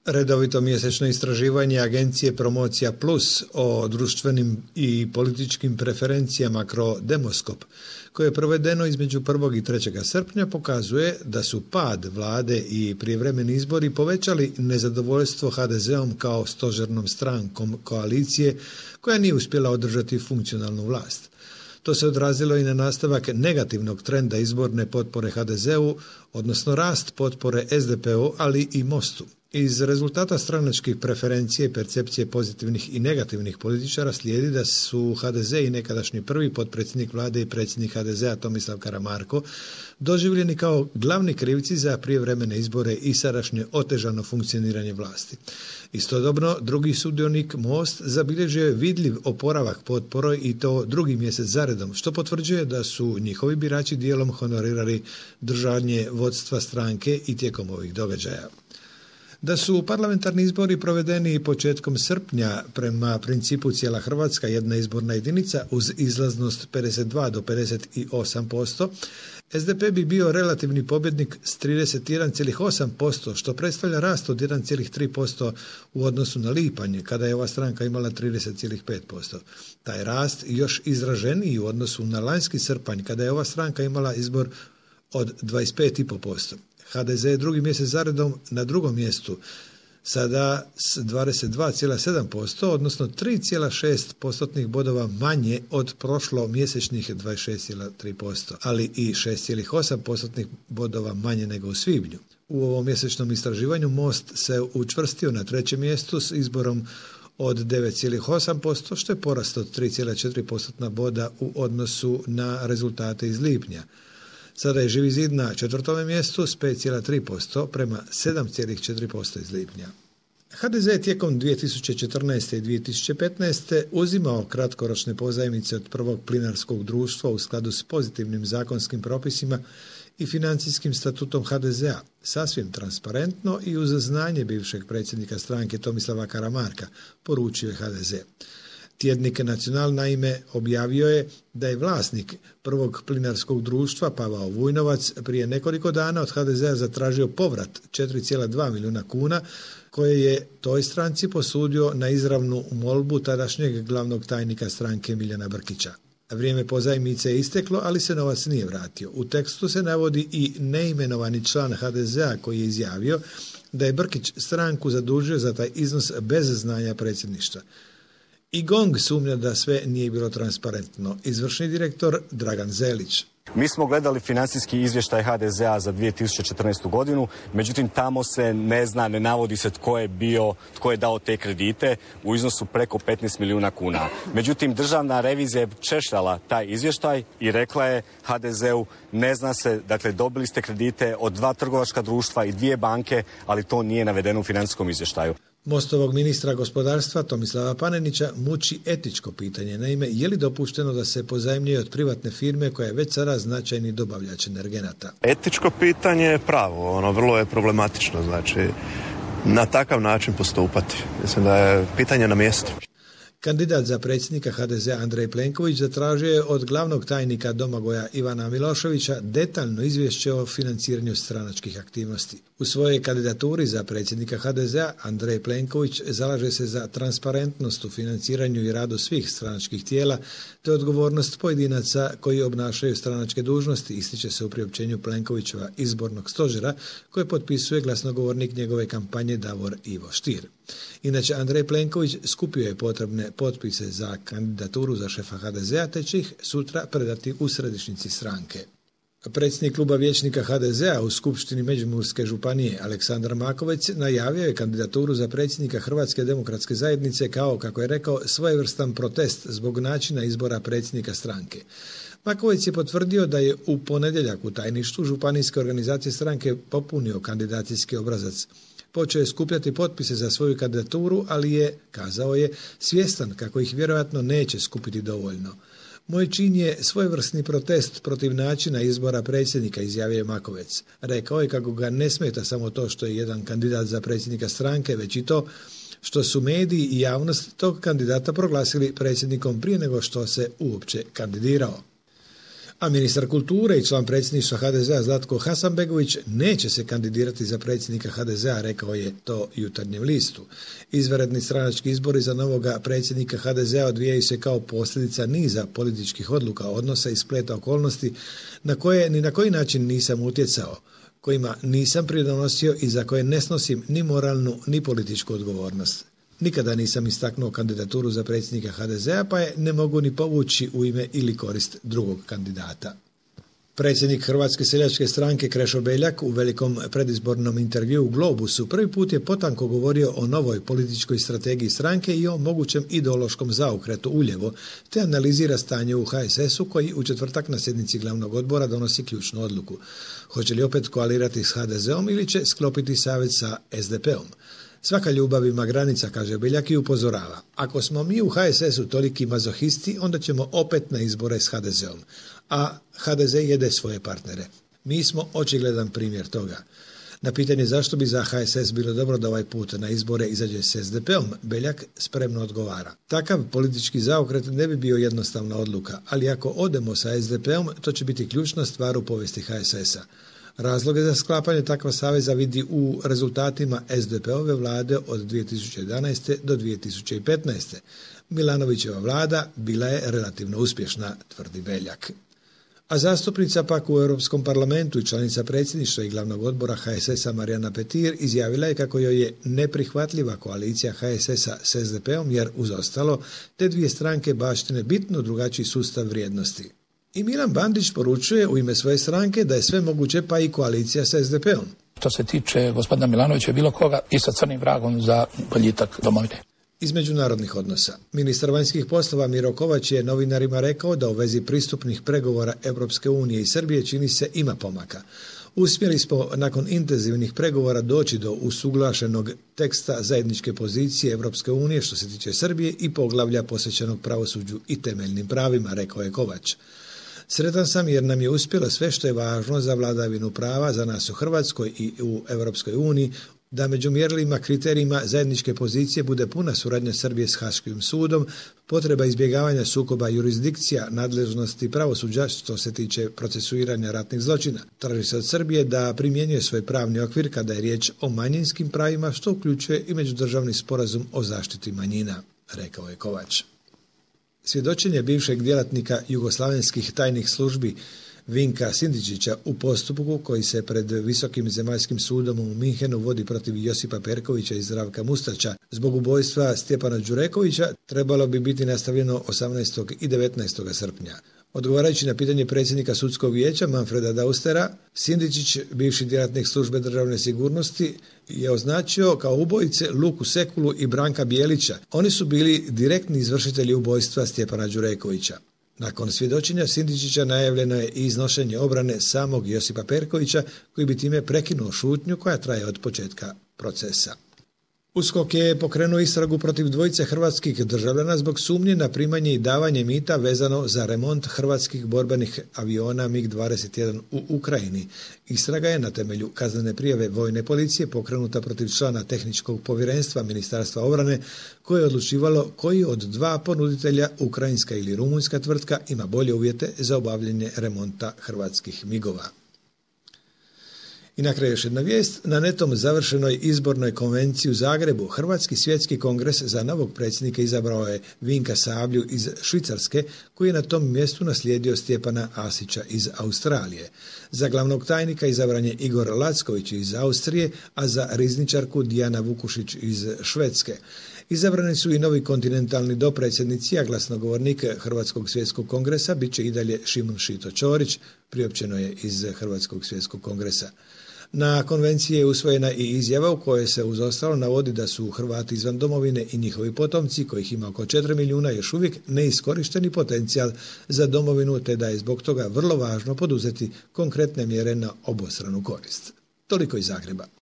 Redovito mjesečno istraživanje agencije Promocija Plus o društvenim i političkim preferencijama Demoskop, koje je provedeno između 1. i 3. srpnja, pokazuje da su pad vlade i prijevremeni izbori povećali nezadovoljstvo HDZ-om kao stožernom strankom koalicije koja nije uspjela održati funkcionalnu vlast. To se odrazilo i na nastavak negativnog trenda izborne potpore HDZ-u, odnosno rast potpore SDP-u, ali i Mostu. Iz rezultata stranačkih preferencije i percepcije pozitivnih i negativnih političara slijedi da su HDZ i nekadašnji prvi potpredsjednik vlade i predsjednik HDZ-a Tomislav Karamarko doživljeni kao glavni krivci za prijevremene izbore i sadašnje otežano funkcioniranje vlasti. Istodobno, drugi sudionik Most zabilježio je vidljiv oporavak potpore i to drugi mjesec zaredom, što potvrđuje da su njihovi birači dijelom honorirali držanje vodstva stranke i tijekom ovih događaja. Da su parlamentarni izbori provedeni početkom srpnja prema principu cijela Hrvatska jedna izborna jedinica uz izlaznost 52 do 58%, SDP bi bio relativni pobjednik s 31,8%, što predstavlja rast od 1,3% u odnosu na lipanj, kada je ova stranka imala 30,5%. Taj rast još izraženiji u odnosu na lanjski srpanj, kada je ova stranka imala izbor od 25,5%. HDZ je drugi mjesec zaredom na drugom mjestu, sada s 22,7%, odnosno 3,6% bodova manje od prošlo mjesečnih 26,3%, ali i 6,8% bodova manje nego u svibnju. U ovom mjesečnom istraživanju Most se učvrstio na trećem mjestu s izborom od 9,8%, što je porast od 3,4% boda u odnosu na rezultate iz lipnja. Sada je Živi zid na četvrtome mjestu s 5,3% prema 7,4% iz lipnja. HDZ je tijekom 2014. i 2015. uzimao kratkoročne pozajmice od prvog plinarskog društva u skladu s pozitivnim zakonskim propisima i financijskim statutom HDZ-a, sasvim transparentno i uz znanje bivšeg predsjednika stranke Tomislava Karamarka, poručio je HDZ. Tjednik Nacional naime objavio je da je vlasnik prvog plinarskog društva Pavao Vujnovac prije nekoliko dana od HDZ-a zatražio povrat 4,2 milijuna kuna koje je toj stranci posudio na izravnu molbu tadašnjeg glavnog tajnika stranke Miljana Brkića. Vrijeme pozajmice je isteklo, ali se novac nije vratio. U tekstu se navodi i neimenovani član HDZ-a koji je izjavio da je Brkić stranku zadužio za taj iznos bez znanja predsjedništva. I GONG sumnja da sve nije bilo transparentno. Izvršni direktor Dragan Zelić. Mi smo gledali financijski izvještaj HDZ-a za 2014. godinu, međutim tamo se ne zna, ne navodi se tko je dao te kredite u iznosu preko 15 milijuna kuna. Međutim, državna revizija je češljala taj izvještaj i rekla je HDZ-u ne zna se, dakle dobili ste kredite od 2 trgovačka društva i 2 banke, ali to nije navedeno u financijskom izvještaju. Mostovog ministra gospodarstva Tomislava Panenića muči etičko pitanje. Naime, je li dopušteno da se pozajmljuje od privatne firme koja je već sada značajni dobavljač energenata? Etičko pitanje je pravo, vrlo je problematično, znači na takav način postupati. Mislim da je pitanje na mjestu. Kandidat za predsjednika HDZ-a Andrej Plenković zatražio je od glavnog tajnika Domagoja Ivana Miloševića detaljno izvješće o financiranju stranačkih aktivnosti. U svojoj kandidaturi za predsjednika HDZ-a Andrej Plenković zalaže se za transparentnost u financiranju i radu svih stranačkih tijela te odgovornost pojedinaca koji obnašaju stranačke dužnosti, ističe se u priopćenju Plenkovićeva izbornog stožera koje potpisuje glasnogovornik njegove kampanje Davor Ivo Stier. Inače, Andrej Plenković skupio je potrebne potpise za kandidaturu za šefa HDZ-a te će ih sutra predati u središnjici stranke. Predsjednik kluba vijećnika HDZ-a u Skupštini Međimurske županije Aleksandar Makovec najavio je kandidaturu za predsjednika Hrvatske demokratske zajednice kao, kako je rekao, svojevrstan protest zbog načina izbora predsjednika stranke. Makovec je potvrdio da je u ponedjeljak u tajništvu županijske organizacije stranke popunio kandidacijski obrazac. Počeo je skupljati potpise za svoju kandidaturu, ali je, kazao je, svjestan kako ih vjerojatno neće skupiti dovoljno. Moj čin je svojevrsni protest protiv načina izbora predsjednika, izjavio je Makovec. Rekao je kako ga ne smeta samo to što je jedan kandidat za predsjednika stranke, već i to što su mediji i javnost tog kandidata proglasili predsjednikom prije nego što se uopće kandidirao. A ministar kulture i član predsjedništva HDZ-a Zlatko Hasanbegović neće se kandidirati za predsjednika HDZ-a, rekao je to Jutarnjem listu. Izvanredni stranački izbori za novoga predsjednika HDZ-a odvijaju se kao posljedica niza političkih odluka, odnosa i spleta okolnosti na koje ni na koji način nisam utjecao, kojima nisam pridonosio i za koje ne snosim ni moralnu ni političku odgovornost. Nikada nisam istaknuo kandidaturu za predsjednika HDZ-a, pa je ne mogu ni povući u ime ili korist drugog kandidata. Predsjednik Hrvatske seljačke stranke Krešo Beljak u velikom predizbornom intervjuu u Globusu prvi put je potanko govorio o novoj političkoj strategiji stranke i o mogućem ideološkom zaokretu uljevo, te analizira stanje u HSS-u koji u četvrtak na sjednici glavnog odbora donosi ključnu odluku. Hoće li opet koalirati s HDZ-om ili će sklopiti savez sa SDP-om? Svaka ljubav ima granica, kaže Beljak i upozorava. Ako smo mi u HSS-u toliki mazohisti, onda ćemo opet na izbore s HDZ-om. A HDZ jede svoje partnere. Mi smo očigledan primjer toga. Na pitanje zašto bi za HSS bilo dobro da ovaj put na izbore izađe s SDP-om, Beljak spremno odgovara. Takav politički zaokret ne bi bio jednostavna odluka, ali ako odemo sa SDP-om, to će biti ključna stvar u povijesti HSS-a. Razloge za sklapanje takva saveza vidi u rezultatima SDP-ove vlade od 2011. do 2015. Milanovićeva vlada bila je relativno uspješna, tvrdi Beljak. A zastupnica pak u Europskom parlamentu i članica predsjedništva i glavnog odbora HSS-a Marijana Petir izjavila je kako joj je neprihvatljiva koalicija HSS-a s SDP-om jer uz ostalo te dvije stranke baštine bitno drugačiji sustav vrijednosti. I Milan Bandić poručuje u ime svoje stranke da je sve moguće pa i koalicija sa SDP-om. Što se tiče gospodina Milanovića bilo koga i sa crnim vragom za boljitak domovine. Iz međunarodnih odnosa. Ministar vanjskih poslova Miro Kovač je novinarima rekao da u vezi pristupnih pregovora Europske unije i Srbije čini se ima pomaka. Uspjeli smo nakon intenzivnih pregovora doći do usuglašenog teksta zajedničke pozicije Europske unije što se tiče Srbije i poglavlja posvećenog pravosuđu i temeljnim pravima, rekao je Kovač. Sretan sam jer nam je uspjelo sve što je važno za vladavinu prava za nas u Hrvatskoj i u Europskoj uniji, da među mjerilima, kriterijima zajedničke pozicije bude puna suradnja Srbije s Haškim sudom, potreba izbjegavanja sukoba jurisdikcija, nadležnosti pravosuđa što se tiče procesuiranja ratnih zločina. Traži se od Srbije da primjenjuje svoj pravni okvir kada je riječ o manjinskim pravima, što uključuje i međudržavni sporazum o zaštiti manjina, rekao je Kovač. Svjedočenje bivšeg djelatnika jugoslavenskih tajnih službi Vinka Sindičića u postupku koji se pred Visokim zemaljskim sudom u Minhenu vodi protiv Josipa Perkovića i Zdravka Mustača zbog ubojstva Stjepana Đurekovića trebalo bi biti nastavljeno 18. i 19. srpnja. Odgovarajući na pitanje predsjednika sudskog vijeća Manfreda Daustera, Sindičić, bivši djelatnik službe državne sigurnosti, je označio kao ubojice Luku Sekulu i Branka Bijelića. Oni su bili direktni izvršitelji ubojstva Stjepana Đurekovića. Nakon svjedočenja Sindičića najavljeno je i iznošenje obrane samog Josipa Perkovića, koji bi time prekinuo šutnju koja traje od početka procesa. USKOK je pokrenuo istragu protiv dvojice hrvatskih državljana zbog sumnje na primanje i davanje mita vezano za remont hrvatskih borbenih aviona MiG-21 u Ukrajini. Istraga je na temelju kaznene prijave vojne policije pokrenuta protiv člana tehničkog povjerenstva Ministarstva obrane koje je odlučivalo koji od dva ponuditelja, ukrajinska ili rumunjska tvrtka, ima bolje uvjete za obavljanje remonta hrvatskih migova. I na kraju još jedna vijest. Na netom završenoj izbornoj konvenciji u Zagrebu Hrvatski svjetski kongres za novog predsjednika izabrao je Vinka Sablju iz Švicarske, koji je na tom mjestu naslijedio Stjepana Asića iz Australije. Za glavnog tajnika izabran je Igor Lacković iz Austrije, a za rizničarku Dijana Vukušić iz Švedske. Izabrani su i novi kontinentalni dopredsjednici, a glasnogovornik Hrvatskog svjetskog kongresa bit će i dalje Šimun Šito Ćorić, priopćeno je iz Hrvatskog svjetskog kongresa. Na konvenciji je usvojena i izjava u kojoj se uz ostalo navodi da su Hrvati izvan domovine i njihovi potomci, kojih ima oko 4 milijuna, još uvijek neiskorišteni potencijal za domovinu, te da je zbog toga vrlo važno poduzeti konkretne mjere na obostranu korist. Toliko iz Zagreba.